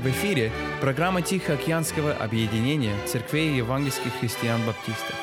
В эфире программа Тихоокеанского объединения церквей евангельских христиан-баптистов.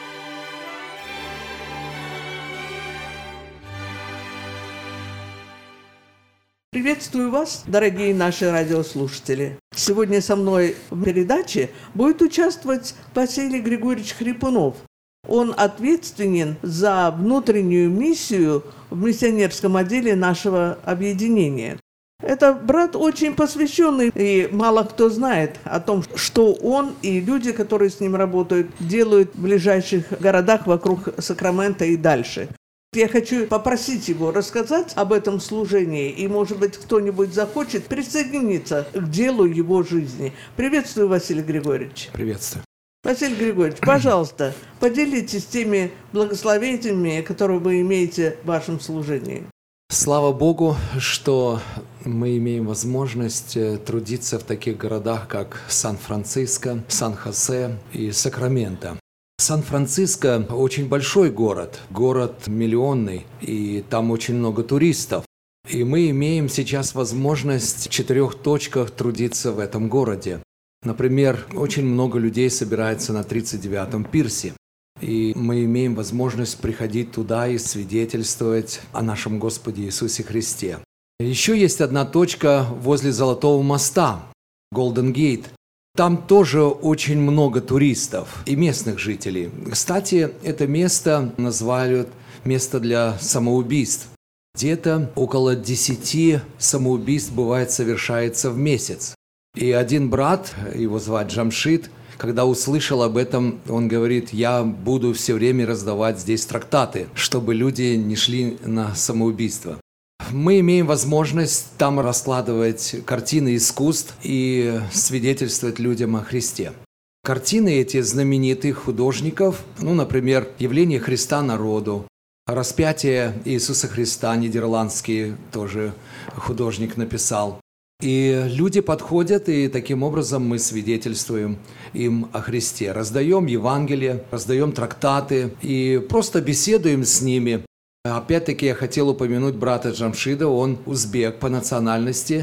Приветствую вас, дорогие наши радиослушатели. Сегодня со мной в передаче будет участвовать Василий Григорьевич Хрипунов. Он ответственен за внутреннюю миссию в миссионерском отделе нашего объединения. Это брат очень посвященный, и мало кто знает о том, что он и люди, которые с ним работают, делают в ближайших городах вокруг Сакрамента и дальше. Я хочу попросить его рассказать об этом служении, и, может быть, кто-нибудь захочет присоединиться к делу его жизни. Приветствую, Василий Григорьевич. Приветствую. Василий Григорьевич, пожалуйста, поделитесь теми благословениями, которые вы имеете в вашем служении. Слава Богу, что мы имеем возможность трудиться в таких городах, как Сан-Франциско, Сан-Хосе и Сакраменто. Сан-Франциско очень большой город миллионный, и там очень много туристов. И мы имеем сейчас возможность в 4 точках трудиться в этом городе. Например, очень много людей собирается на 39-м пирсе. И мы имеем возможность приходить туда и свидетельствовать о нашем Господе Иисусе Христе. Еще есть одна точка возле Золотого моста, Голден Гейт. Там тоже очень много туристов и местных жителей. Кстати, это место называют место для самоубийств. Где-то около 10 самоубийств совершается в месяц. И один брат, его звать Джамшид, когда услышал об этом, он говорит: я буду все время раздавать здесь трактаты, чтобы люди не шли на самоубийство. Мы имеем возможность там раскладывать картины искусств и свидетельствовать людям о Христе. Картины эти знаменитых художников, например, «Явление Христа народу», «Распятие Иисуса Христа», нидерландский тоже художник написал. И люди подходят, и таким образом мы свидетельствуем им о Христе. Раздаем Евангелие, раздаем трактаты и просто беседуем с ними. Опять-таки я хотел упомянуть брата Джамшида, он узбек по национальности,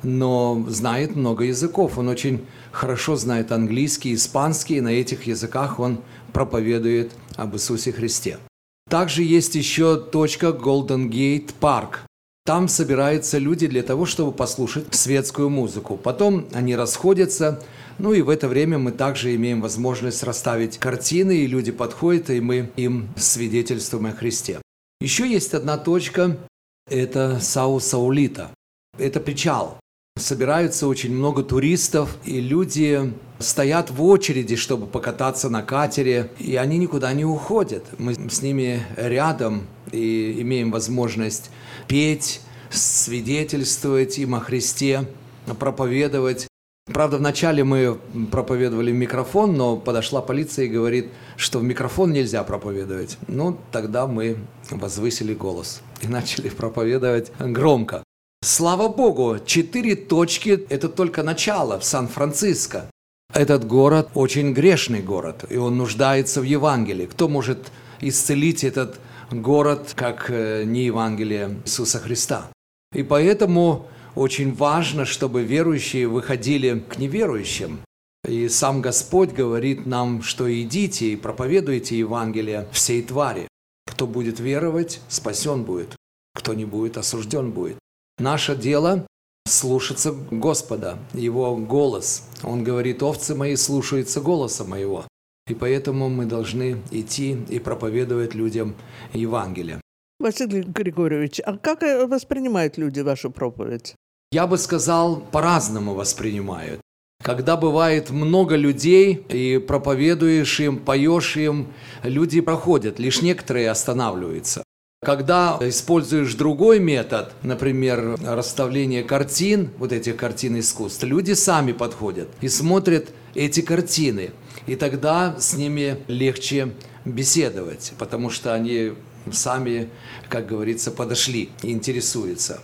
но знает много языков. Он очень хорошо знает английский, испанский, и на этих языках он проповедует об Иисусе Христе. Также есть еще точка Golden Gate Park. Там собираются люди для того, чтобы послушать светскую музыку. Потом они расходятся, и в это время мы также имеем возможность расставить картины, и люди подходят, и мы им свидетельствуем о Христе. Еще есть одна точка, это Сау-Саулита. Это причал. Собираются очень много туристов, и люди стоят в очереди, чтобы покататься на катере, и они никуда не уходят. Мы с ними рядом и имеем возможность петь, свидетельствовать им о Христе, проповедовать. Правда, вначале мы проповедовали в микрофон, но подошла полиция и говорит, что в микрофон нельзя проповедовать. Тогда мы возвысили голос и начали проповедовать громко. Слава Богу, 4 точки – это только начало в Сан-Франциско. Этот город очень грешный город, и он нуждается в Евангелии. Кто может исцелить этот город, как не Евангелие Иисуса Христа? И поэтому очень важно, чтобы верующие выходили к неверующим. И сам Господь говорит нам, что идите и проповедуйте Евангелие всей твари. Кто будет веровать, спасен будет. Кто не будет, осужден будет. Наше дело – слушаться Господа, Его голос. Он говорит: овцы мои слушаются голоса моего. И поэтому мы должны идти и проповедовать людям Евангелие. Василий Григорьевич, а как воспринимают люди вашу проповедь? Я бы сказал, по-разному воспринимают. Когда бывает много людей, и проповедуешь им, поешь им, люди проходят, лишь некоторые останавливаются. Когда используешь другой метод, например, расставление картин, этих картин искусств, люди сами подходят и смотрят эти картины. И тогда с ними легче беседовать, потому что они сами, как говорится, подошли и интересуются.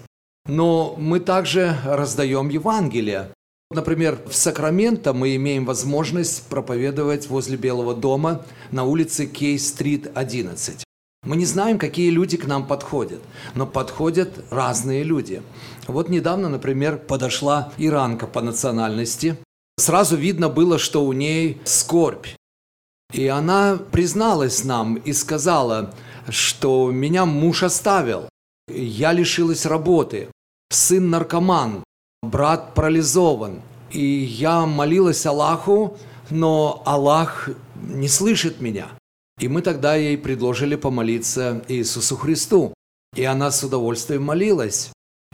Но мы также раздаем Евангелие. Например, в Сакраменто мы имеем возможность проповедовать возле Белого дома на улице Кей-стрит 11. Мы не знаем, какие люди к нам подходят, но подходят разные люди. Вот недавно, например, подошла иранка по национальности. Сразу видно было, что у ней скорбь. И она призналась нам и сказала, что меня муж оставил, я лишилась работы, сын наркоман, брат парализован. И я молилась Аллаху, но Аллах не слышит меня. И мы тогда ей предложили помолиться Иисусу Христу. И она с удовольствием молилась.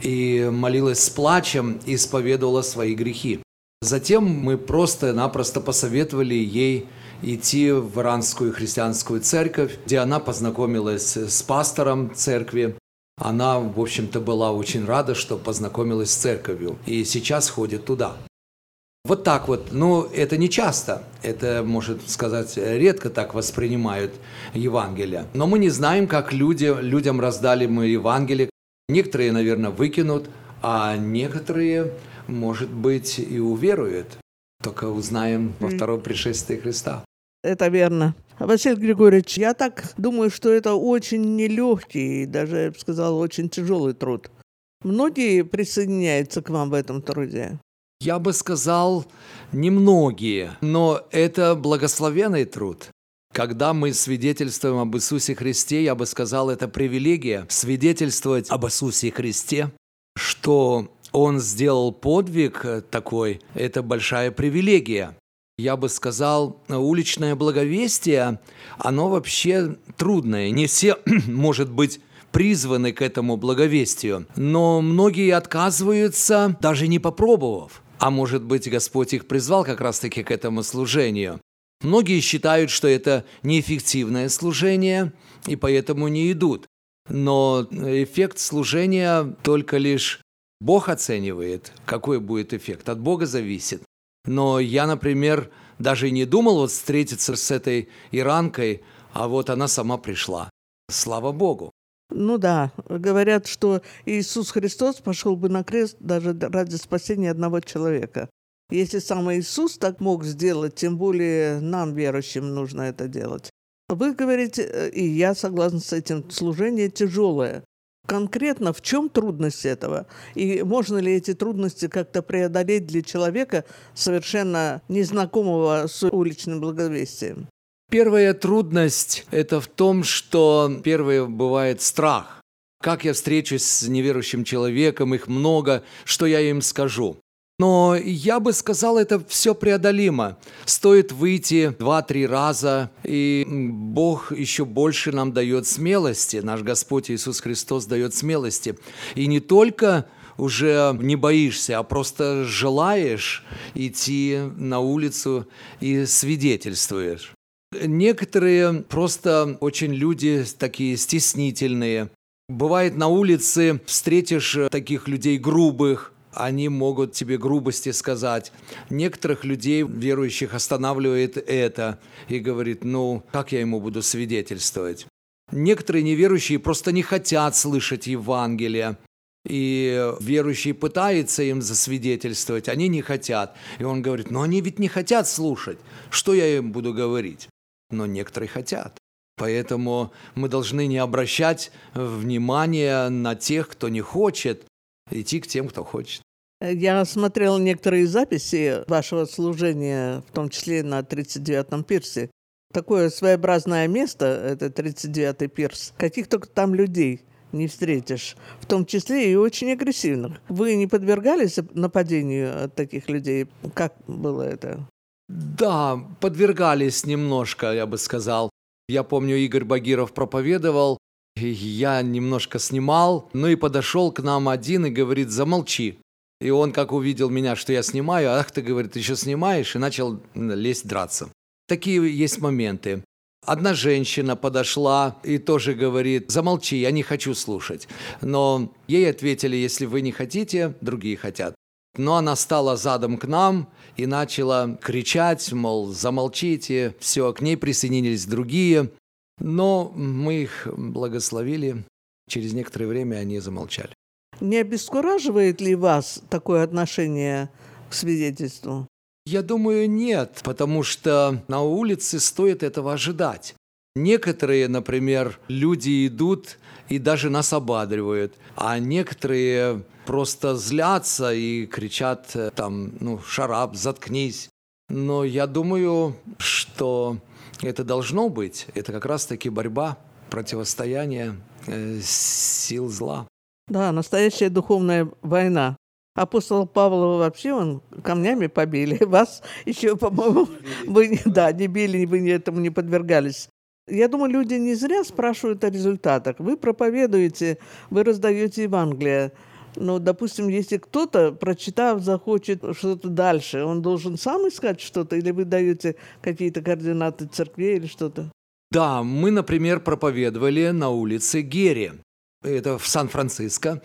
И молилась с плачем и исповедовала свои грехи. Затем мы просто-напросто посоветовали ей идти в иранскую христианскую церковь, где она познакомилась с пастором церкви. Она, в общем-то, была очень рада, что познакомилась с церковью. И сейчас ходит туда. Вот так вот. Но это не часто. Это, может сказать, редко так воспринимают Евангелие. Но мы не знаем, как людям раздали мы Евангелие. Некоторые, наверное, выкинут, а некоторые, может быть, и уверуют. Только узнаем во втором пришествии Христа. Это верно. Василий Григорьевич, я так думаю, что это очень нелегкий, даже, я бы сказала, очень тяжелый труд. Многие присоединяются к вам в этом труде? Я бы сказал, немногие, но это благословенный труд. Когда мы свидетельствуем об Иисусе Христе, я бы сказал, это привилегия свидетельствовать об Иисусе Христе, что Он сделал подвиг такой, это большая привилегия. Я бы сказал, уличное благовестие, оно вообще трудное. Не все, может быть, призваны к этому благовестию, но многие отказываются, даже не попробовав. А может быть, Господь их призвал как раз-таки к этому служению. Многие считают, что это неэффективное служение, и поэтому не идут. Но эффект служения только лишь Бог оценивает, какой будет эффект. От Бога зависит. Но я, например, даже не думал встретиться с этой иранкой, а вот она сама пришла. Слава Богу. Ну да, говорят, что Иисус Христос пошел бы на крест даже ради спасения одного человека. Если сам Иисус так мог сделать, тем более нам, верующим, нужно это делать. Вы говорите, и я согласна с этим, служение тяжелое. Конкретно в чем трудность этого? И можно ли эти трудности как-то преодолеть для человека, совершенно незнакомого с уличным благовестием? Первая трудность – это в том, что первое бывает страх. Как я встречусь с неверующим человеком, их много, что я им скажу? Но я бы сказал, это все преодолимо. Стоит выйти 2-3 раза, и Бог еще больше нам дает смелости. Наш Господь Иисус Христос дает смелости. И не только уже не боишься, а просто желаешь идти на улицу и свидетельствуешь. Некоторые просто очень люди такие стеснительные. Бывает, на улице встретишь таких людей грубых, они могут тебе грубости сказать. Некоторых людей, верующих, останавливает это и говорит, как я ему буду свидетельствовать? Некоторые неверующие просто не хотят слышать Евангелие. И верующий пытается им засвидетельствовать, они не хотят. И он говорит, они ведь не хотят слушать. Что я им буду говорить? Но некоторые хотят. Поэтому мы должны не обращать внимания на тех, кто не хочет, идти к тем, кто хочет. Я смотрела некоторые записи вашего служения, в том числе на 39-м пирсе. Такое своеобразное место, это 39-й пирс. Каких только там людей не встретишь, в том числе и очень агрессивных. Вы не подвергались нападению от таких людей? Как было это? Да, подвергались немножко, я бы сказал. Я помню, Игорь Багиров проповедовал, и я немножко снимал, и подошел к нам один и говорит, замолчи. И он, как увидел меня, что я снимаю, ах ты, говорит, еще снимаешь, и начал лезть, драться. Такие есть моменты. Одна женщина подошла и тоже говорит, замолчи, я не хочу слушать. Но ей ответили, если вы не хотите, другие хотят. Но она стала задом к нам и начала кричать, мол, замолчите, все, к ней присоединились другие. Но мы их благословили, через некоторое время они замолчали. Не обескураживает ли вас такое отношение к свидетельству? Я думаю, нет, потому что на улице стоит этого ожидать. Некоторые, например, люди идут и даже нас ободривают, а некоторые просто злятся и кричат там, «Шарап, заткнись». Но я думаю, что это должно быть. Это как раз-таки борьба, противостояние сил зла. Да, настоящая духовная война. Апостол Павла вообще он камнями побили. Вас еще, по-моему, вы не били, вы этому не подвергались. Я думаю, люди не зря спрашивают о результатах. Вы проповедуете, вы раздаете Евангелие. Но, допустим, если кто-то, прочитав, захочет что-то дальше, он должен сам искать что-то, или вы даете какие-то координаты церкви или что-то? Да, мы, например, проповедовали на улице Герри. Это в Сан-Франциско.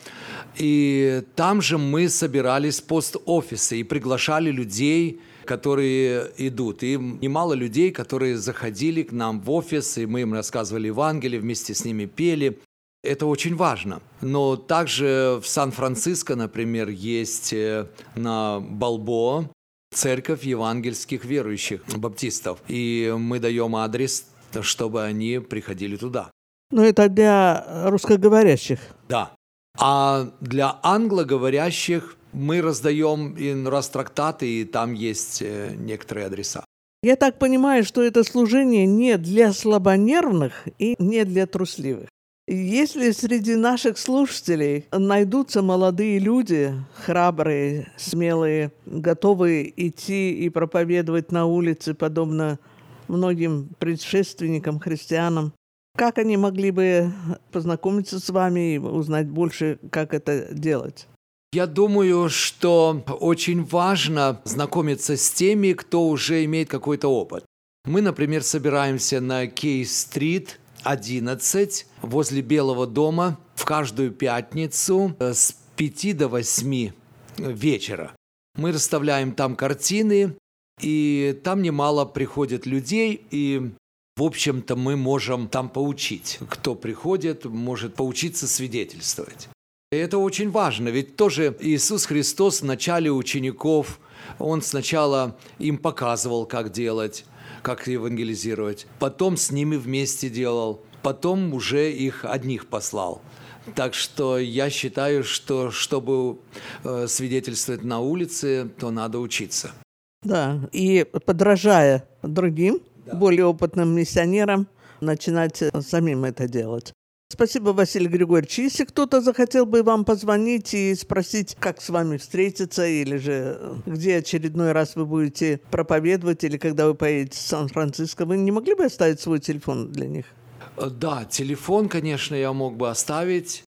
И там же мы собирались в пост-офисы и приглашали людей, которые идут. И немало людей, которые заходили к нам в офис, и мы им рассказывали Евангелие, вместе с ними пели. Это очень важно. Но также в Сан-Франциско, например, есть на Балбоа церковь евангельских верующих баптистов. И мы даем адрес, чтобы они приходили туда. Но это для русскоговорящих. Да. А для англоговорящих мы раздаем трактаты, и там есть некоторые адреса. Я так понимаю, что это служение не для слабонервных и не для трусливых. Если среди наших слушателей найдутся молодые люди, храбрые, смелые, готовые идти и проповедовать на улице, подобно многим предшественникам, христианам, как они могли бы познакомиться с вами и узнать больше, как это делать? Я думаю, что очень важно знакомиться с теми, кто уже имеет какой-то опыт. Мы, например, собираемся на Кей-стрит 11 возле Белого дома в каждую пятницу с 5 до 8 вечера. Мы расставляем там картины, и там немало приходит людей, и, в общем-то, мы можем там поучить. Кто приходит, может поучиться свидетельствовать. И это очень важно, ведь тоже Иисус Христос в начале учеников, Он сначала им показывал, как делать, как евангелизировать. Потом с ними вместе делал. Потом уже их одних послал. Так что я считаю, что чтобы свидетельствовать на улице, то надо учиться. Да, и подражая другим, более опытным миссионерам, начинать самим это делать. Спасибо, Василий Григорьевич. Если кто-то захотел бы вам позвонить и спросить, как с вами встретиться, или же где очередной раз вы будете проповедовать, или когда вы поедете в Сан-Франциско, вы не могли бы оставить свой телефон для них? Да, телефон, конечно, я мог бы оставить.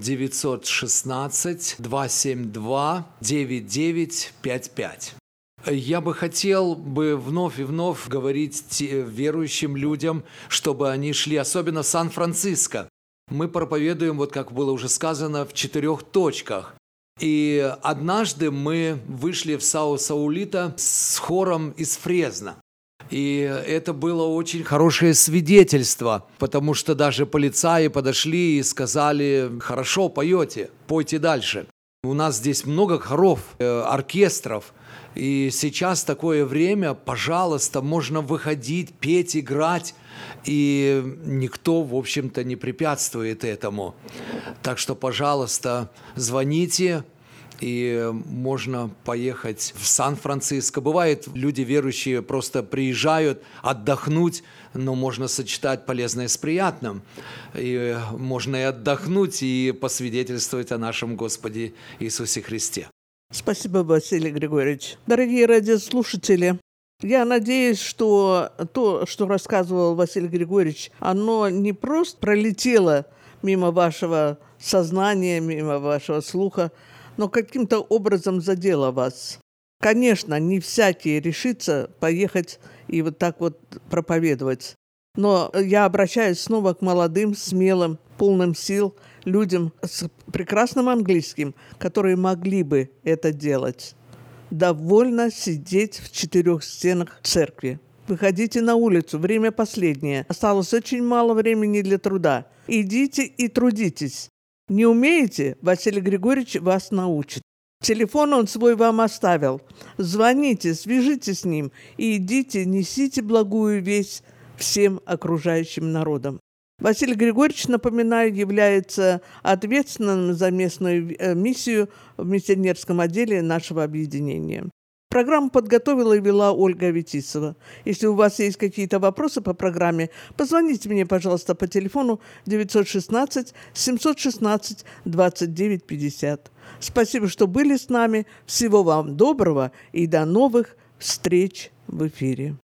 916-272-9955. Я бы хотел вновь и вновь говорить верующим людям, чтобы они шли, особенно в Сан-Франциско. Мы проповедуем, вот как было уже сказано, в 4 точках. И однажды мы вышли в Сао-Саулито с хором из Фресно. И это было очень хорошее свидетельство, потому что даже полицаи подошли и сказали: «Хорошо, поете, пойте дальше». У нас здесь много хоров, оркестров. И сейчас такое время, пожалуйста, можно выходить, петь, играть, и никто, в общем-то, не препятствует этому. Так что, пожалуйста, звоните, и можно поехать в Сан-Франциско. Бывает, люди верующие просто приезжают отдохнуть, но можно сочетать полезное с приятным. И можно и отдохнуть, и посвидетельствовать о нашем Господе Иисусе Христе. Спасибо, Василий Григорьевич. Дорогие радиослушатели, я надеюсь, что то, что рассказывал Василий Григорьевич, оно не просто пролетело мимо вашего сознания, мимо вашего слуха, но каким-то образом задело вас. Конечно, не всякий решится поехать и вот так вот проповедовать. Но я обращаюсь снова к молодым, смелым, полным сил людям с прекрасным английским, которые могли бы это делать. Довольно сидеть в 4 стенах церкви. Выходите на улицу, время последнее. Осталось очень мало времени для труда. Идите и трудитесь. Не умеете? Василий Григорьевич вас научит. Телефон он свой вам оставил. Звоните, свяжитесь с ним и идите, несите благую весть всем окружающим народам. Василий Григорьевич, напоминаю, является ответственным за местную миссию в миссионерском отделе нашего объединения. Программу подготовила и вела Ольга Аветисова. Если у вас есть какие-то вопросы по программе, позвоните мне, пожалуйста, по телефону 916 716 29 50. Спасибо, что были с нами. Всего вам доброго и до новых встреч в эфире.